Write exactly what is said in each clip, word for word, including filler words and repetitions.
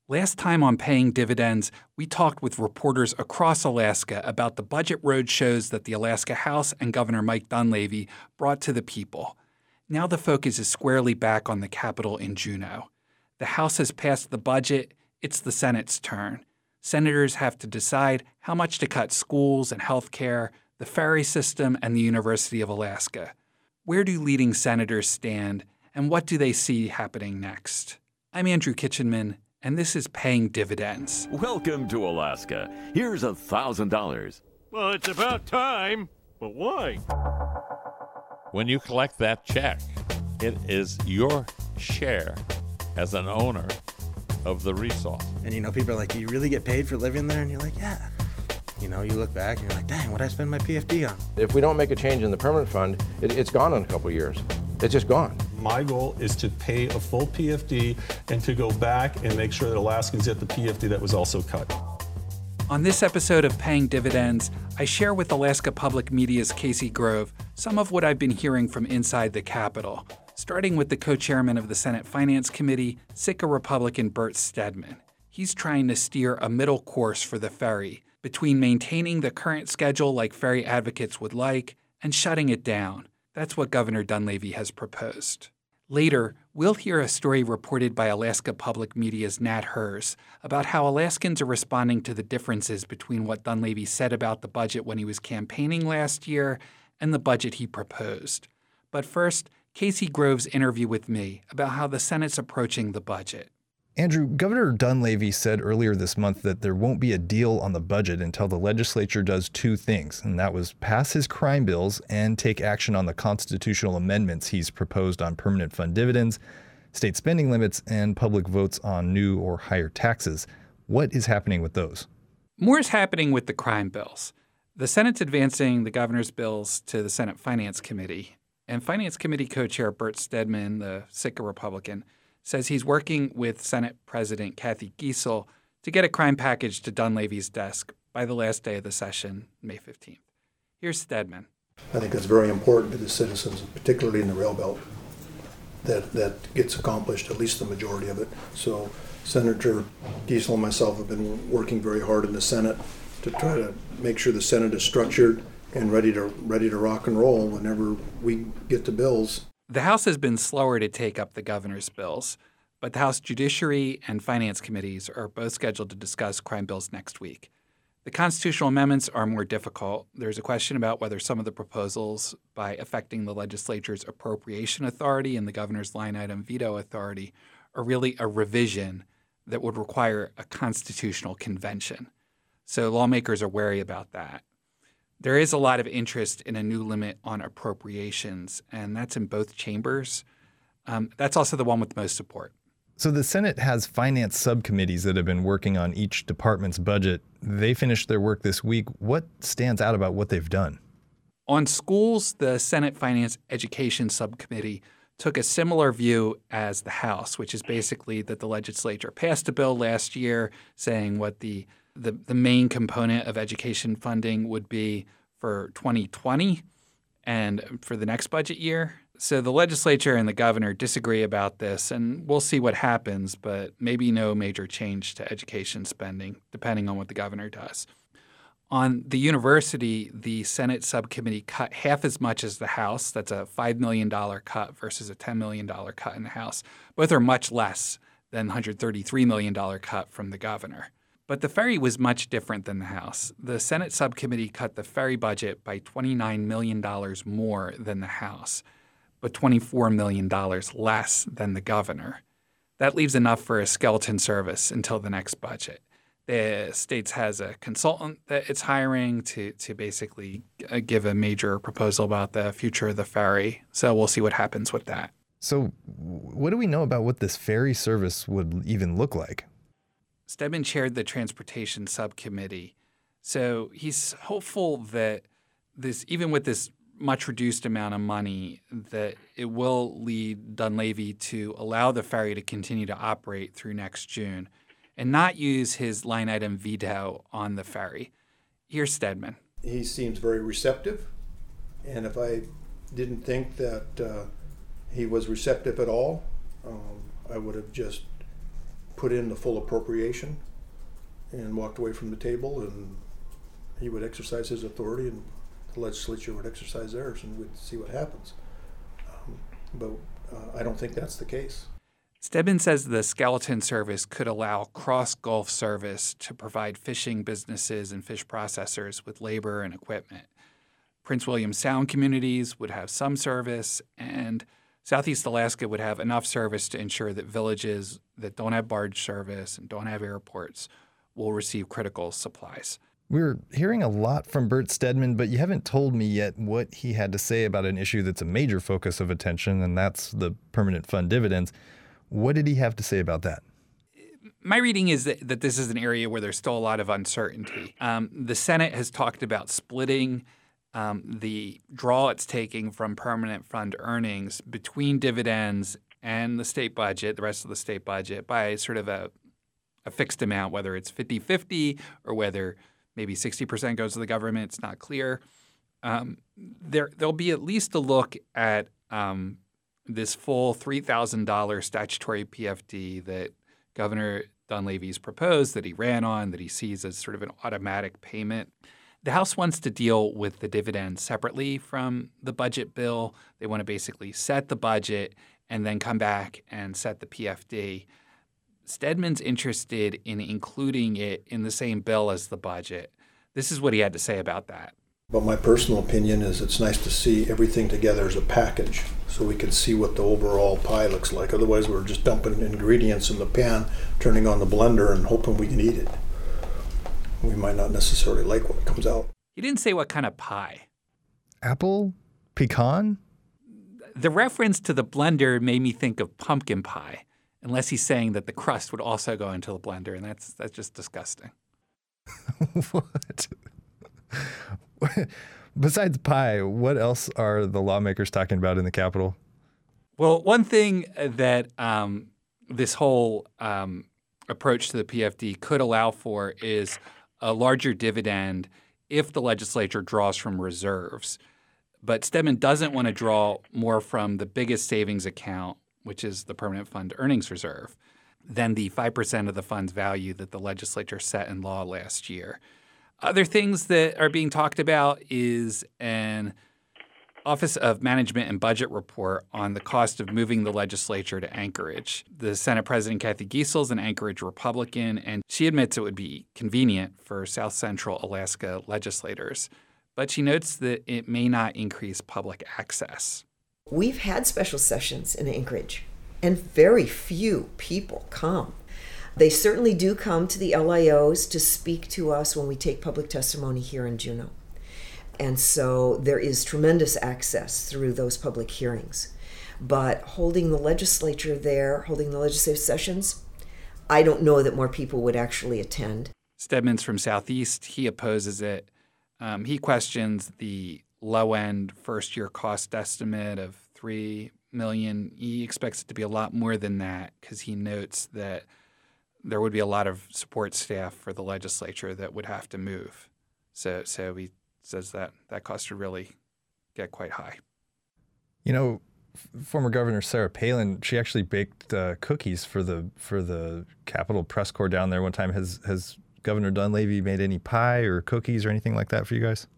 Last time on Paying Dividends, we talked with reporters across Alaska about the budget roadshows that the Alaska House and Governor Mike Dunleavy brought to the people. Now the focus is squarely back on the Capitol in Juneau. The House has passed the budget. It's the Senate's turn. Senators have to decide how much to cut schools and health care, the ferry system, and the University of Alaska. Where do leading senators stand, and what do they see happening next? I'm Andrew Kitchenman, and this is Paying Dividends. Welcome to Alaska. Here's a thousand dollars. Well, it's about time, but why? When you collect that check, it is your share as an owner of the resource. And, you know, people are like, do you really get paid for living there? And you're like, yeah. You know, you look back and you're like, dang, what'd I spend my P F D on? If we don't make a change in the permanent fund, it, it's gone in a couple of years. It's just gone. My goal is to pay a full P F D and to go back and make sure that Alaskans get the P F D that was also cut. On this episode of Paying Dividends, I share with Alaska Public Media's Casey Grove some of what I've been hearing from inside the Capitol, starting with the co-chairman of the Senate Finance Committee, Sitka Republican Bert Stedman. He's trying to steer a middle course for the ferry between maintaining the current schedule like ferry advocates would like and shutting it down. That's what Governor Dunleavy has proposed. Later, we'll hear a story reported by Alaska Public Media's Nat Hers about how Alaskans are responding to the differences between what Dunleavy said about the budget when he was campaigning last year and the budget he proposed. But first, Casey Grove's interview with me about how the Senate's approaching the budget. Andrew, Governor Dunleavy said earlier this month that there won't be a deal on the budget until the legislature does two things, and that was pass his crime bills and take action on the constitutional amendments he's proposed on permanent fund dividends, state spending limits, and public votes on new or higher taxes. What is happening with those? More is happening with the crime bills. The Senate's advancing the governor's bills to the Senate Finance Committee, and Finance Committee co-chair Bert Stedman, the Sitka Republican, says he's working with Senate President Kathy Giessel to get a crime package to Dunleavy's desk by the last day of the session, May fifteenth. Here's Stedman. I think that's very important to the citizens, particularly in the rail belt, that that gets accomplished, at least the majority of it. So Senator Giessel and myself have been working very hard in the Senate to try to make sure the Senate is structured and ready to ready to rock and roll whenever we get the bills. The House has been slower to take up the governor's bills, but the House Judiciary and Finance Committees are both scheduled to discuss crime bills next week. The constitutional amendments are more difficult. There's a question about whether some of the proposals, by affecting the legislature's appropriation authority and the governor's line item veto authority, are really a revision that would require a constitutional convention. So lawmakers are wary about that. There is a lot of interest in a new limit on appropriations, and that's in both chambers. Um, that's also the one with the most support. So the Senate has finance subcommittees that have been working on each department's budget. They finished their work this week. What stands out about what they've done? On schools, the Senate Finance Education Subcommittee took a similar view as the House, which is basically that the legislature passed a bill last year saying what the The, the main component of education funding would be for twenty twenty and for the next budget year. So the legislature and the governor disagree about this, and we'll see what happens, but maybe no major change to education spending, depending on what the governor does. On the university, the Senate subcommittee cut half as much as the House. That's a five million dollars cut versus a ten million dollars cut in the House. Both are much less than the one hundred thirty-three million dollars cut from the governor. But the ferry was much different than the House. The Senate subcommittee cut the ferry budget by twenty-nine million dollars more than the House, but twenty-four million dollars less than the governor. That leaves enough for a skeleton service until the next budget. The States has a consultant that it's hiring to, to basically give a major proposal about the future of the ferry. So we'll see what happens with that. So what do we know about what this ferry service would even look like? Stedman chaired the Transportation Subcommittee, so he's hopeful that this, even with this much reduced amount of money, that it will lead Dunleavy to allow the ferry to continue to operate through next June and not use his line item veto on the ferry. Here's Stedman. He seems very receptive, and if I didn't think that uh, he was receptive at all, um, I would have just put in the full appropriation and walked away from the table, and he would exercise his authority and the legislature would exercise theirs, and we'd see what happens. Um, but uh, I don't think that's the case. Stedman says the skeleton service could allow cross-Gulf service to provide fishing businesses and fish processors with labor and equipment. Prince William Sound communities would have some service, and Southeast Alaska would have enough service to ensure that villages that don't have barge service and don't have airports will receive critical supplies. We're hearing a lot from Bert Stedman, but you haven't told me yet what he had to say about an issue that's a major focus of attention, and that's the permanent fund dividends. What did he have to say about that? My reading is that, that this is an area where there's still a lot of uncertainty. Um, the Senate has talked about splitting um, the draw it's taking from permanent fund earnings between dividends and the state budget, the rest of the state budget, by sort of a, a fixed amount, whether it's fifty-fifty or whether maybe sixty percent goes to the government. It's not clear. Um, there, there'll be at least a look at um, this full three thousand dollars statutory P F D that Governor Dunleavy's proposed, that he ran on, that he sees as sort of an automatic payment. The House wants to deal with the dividends separately from the budget bill. They want to basically set the budget and then come back and set the P F D. Stedman's interested in including it in the same bill as the budget. This is what he had to say about that. But my personal opinion is it's nice to see everything together as a package so we can see what the overall pie looks like. Otherwise, we're just dumping ingredients in the pan, turning on the blender, and hoping we can eat it. We might not necessarily like what comes out. He didn't say what kind of pie. Apple? Pecan? The reference to the blender made me think of pumpkin pie, unless he's saying that the crust would also go into the blender, and that's that's just disgusting. What? Besides pie, what else are the lawmakers talking about in the Capitol? Well, one thing that um, this whole um, approach to the P F D could allow for is a larger dividend if the legislature draws from reserves. But Stedman doesn't want to draw more from the biggest savings account, which is the permanent fund earnings reserve, than the five percent of the fund's value that the legislature set in law last year. Other things that are being talked about is an Office of Management and Budget report on the cost of moving the legislature to Anchorage. The Senate President Kathy Giessel is an Anchorage Republican, and she admits it would be convenient for South Central Alaska legislators. But she notes that it may not increase public access. We've had special sessions in Anchorage, and very few people come. They certainly do come to the L I Os to speak to us when we take public testimony here in Juneau. And so there is tremendous access through those public hearings. But holding the legislature there, holding the legislative sessions, I don't know that more people would actually attend. Stedman's from Southeast. He opposes it. Um, he questions the low-end first-year cost estimate of three million dollars. He expects it to be a lot more than that because he notes that there would be a lot of support staff for the legislature that would have to move. So so he says that that cost would really get quite high. You know, f- former Governor Sarah Palin, she actually baked uh, cookies for the for the Capitol press corps down there one time. Has has Governor Dunleavy made any pie or cookies or anything like that for you guys?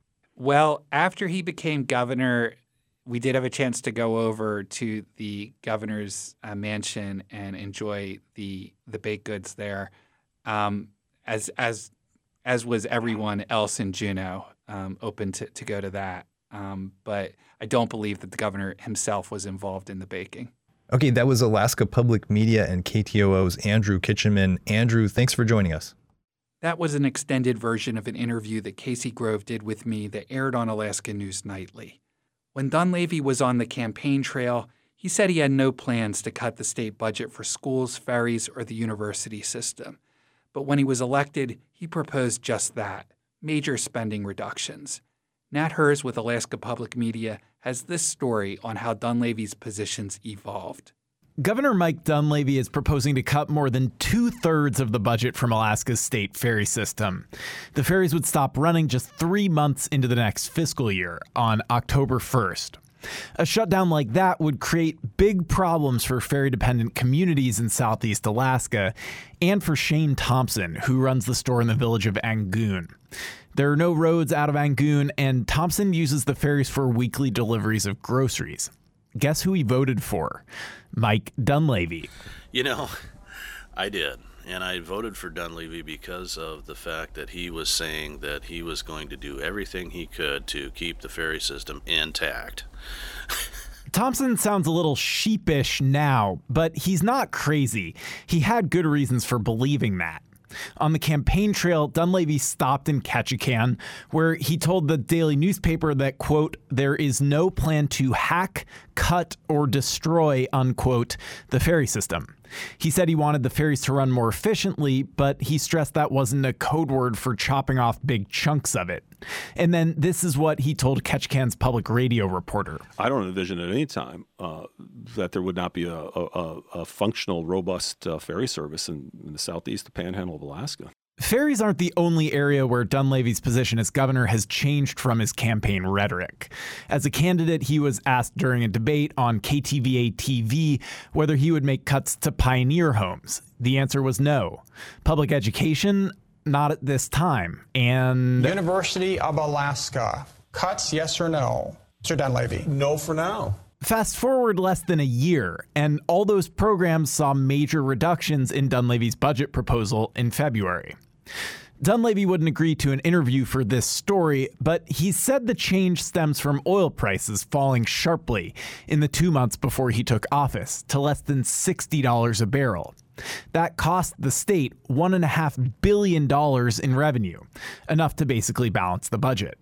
Well, after he became governor, we did have a chance to go over to the governor's uh, mansion and enjoy the the baked goods there, um, as as as was everyone else in Juneau, um, open to, to go to that. Um, but I don't believe that the governor himself was involved in the baking. Okay, that was Alaska Public Media and K T O O's Andrew Kitchenman. Andrew, thanks for joining us. That was an extended version of an interview that Casey Grove did with me that aired on Alaska News Nightly. When Dunleavy was on the campaign trail, he said he had no plans to cut the state budget for schools, ferries, or the university system. But when he was elected, he proposed just that, major spending reductions. Nat Hers with Alaska Public Media has this story on how Dunleavy's positions evolved. Governor Mike Dunleavy is proposing to cut more than two-thirds of the budget from Alaska's state ferry system. The ferries would stop running just three months into the next fiscal year, on October first. A shutdown like that would create big problems for ferry-dependent communities in Southeast Alaska and for Shane Thompson, who runs the store in the village of Angoon. There are no roads out of Angoon, and Thompson uses the ferries for weekly deliveries of groceries. Guess who he voted for? Mike Dunleavy. You know, I did. And I voted for Dunleavy because of the fact that he was saying that he was going to do everything he could to keep the ferry system intact. Thompson sounds a little sheepish now, but he's not crazy. He had good reasons for believing that. On the campaign trail, Dunleavy stopped in Ketchikan, where he told the daily newspaper that, quote, there is no plan to hack, cut, or destroy, unquote, the ferry system. He said he wanted the ferries to run more efficiently, but he stressed that wasn't a code word for chopping off big chunks of it. And then this is what he told Ketchikan's public radio reporter. I don't envision at any time uh, that there would not be a, a, a functional, robust uh, ferry service in, in the southeast, the panhandle of Alaska. Ferries aren't the only area where Dunleavy's position as governor has changed from his campaign rhetoric. As a candidate, he was asked during a debate on K T V A T V whether he would make cuts to pioneer homes. The answer was no. Public education? Not at this time. And University of Alaska. Cuts, yes or no? Mister Dunleavy. No for now. Fast forward less than a year, and all those programs saw major reductions in Dunleavy's budget proposal in February. Dunleavy wouldn't agree to an interview for this story, but he said the change stems from oil prices falling sharply in the two months before he took office to less than sixty dollars a barrel. That cost the state one point five billion dollars in revenue, enough to basically balance the budget.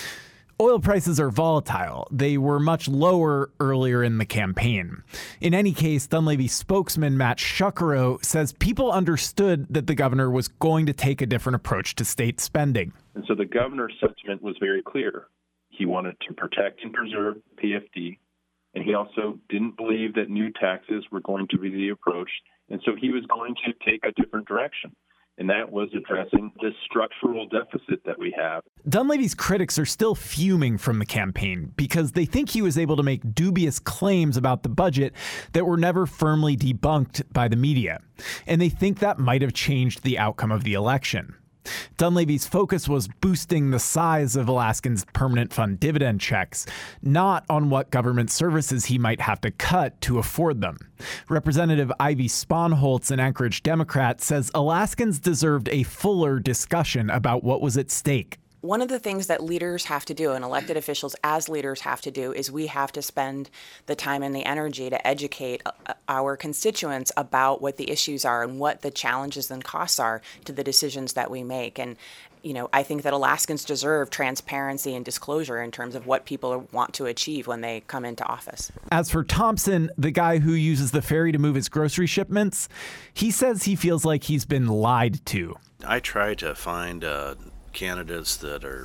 Oil prices are volatile. They were much lower earlier in the campaign. In any case, Dunleavy spokesman Matt Shuckero says people understood that the governor was going to take a different approach to state spending. And so the governor's sentiment was very clear. He wanted to protect and preserve P F D, and he also didn't believe that new taxes were going to be the approach, and so he was going to take a different direction. And that was addressing this structural deficit that we have. Dunleavy's critics are still fuming from the campaign because they think he was able to make dubious claims about the budget that were never firmly debunked by the media. And they think that might have changed the outcome of the election. Dunleavy's focus was boosting the size of Alaskans' permanent fund dividend checks, not on what government services he might have to cut to afford them. Representative Ivy Sponholtz, an Anchorage Democrat, says Alaskans deserved a fuller discussion about what was at stake. One of the things that leaders have to do, and elected officials as leaders have to do, is we have to spend the time and the energy to educate our constituents about what the issues are and what the challenges and costs are to the decisions that we make. And, you know, I think that Alaskans deserve transparency and disclosure in terms of what people want to achieve when they come into office. As for Thompson, the guy who uses the ferry to move his grocery shipments, he says he feels like he's been lied to. I try to find uh, candidates that are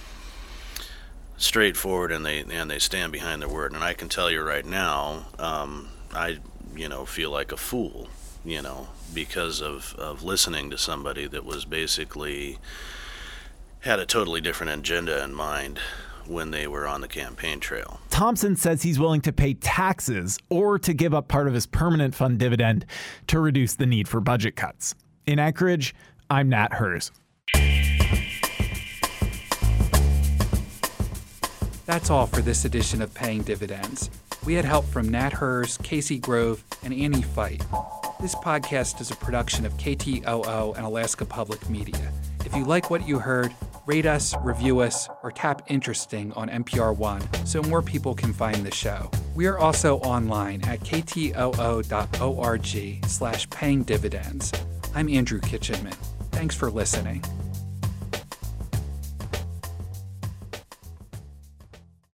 straightforward and they and they stand behind their word. And I can tell you right now, um, I you know feel like a fool, you know, because of, of listening to somebody that was basically had a totally different agenda in mind when they were on the campaign trail. Thompson says he's willing to pay taxes or to give up part of his permanent fund dividend to reduce the need for budget cuts. In Anchorage, I'm Nat Hers. That's all for this edition of Paying Dividends. We had help from Nat Hers, Casey Grove, and Annie Fight. This podcast is a production of K T O O and Alaska Public Media. If you like what you heard, rate us, review us, or tap Interesting on N P R One so more people can find the show. We are also online at ktoo.org slash paying dividends. I'm Andrew Kitchenman. Thanks for listening.